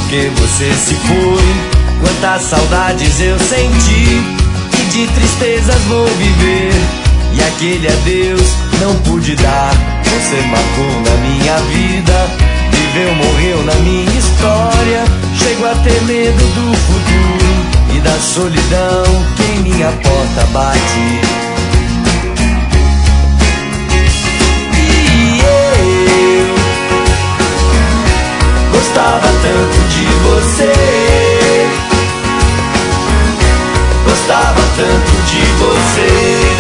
porque você se foi. Quantas saudades eu senti, e de tristezas vou viver. E aquele adeus não pude dar, você marcou na minha vida. Viveu, morreu na minha história. Chego a ter medo do futuro e da solidão que em minha porta bate. E eu gostava tanto de você, gostava tanto de você.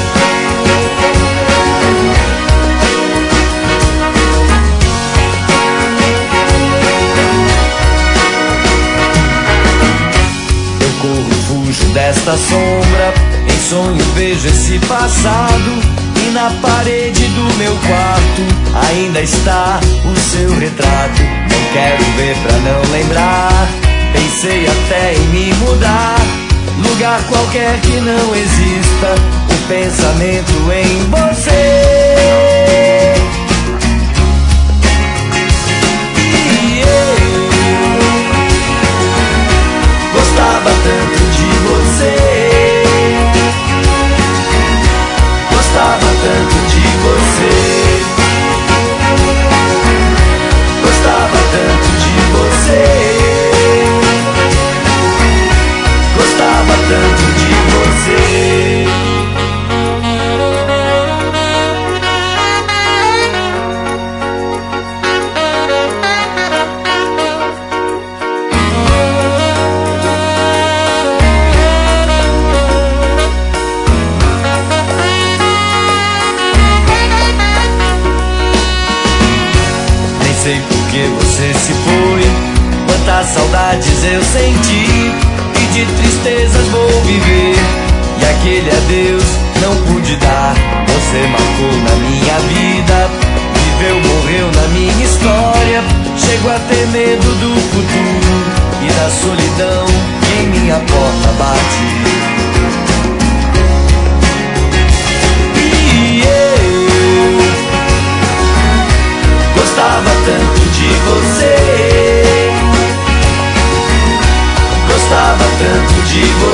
Eu corro, fujo desta sombra, em sonho vejo esse passado, e na parede do meu quarto ainda está o seu retrato. Não quero ver pra não lembrar, pensei até em me mudar, lugar qualquer que não exista o pensamento em você. E eu gostava tanto de você, gostava tanto de você, gostava tanto de você, gostava tanto de você. Nem sei por que você se foi, quantas saudades eu senti, e de tristezas vou viver. E aquele adeus não pude dar, você marcou na minha vida. Viveu, morreu na minha história. Chego a ter medo do futuro e da solidão que em minha porta bate. E eu gostava tanto de você, gostava tanto de você,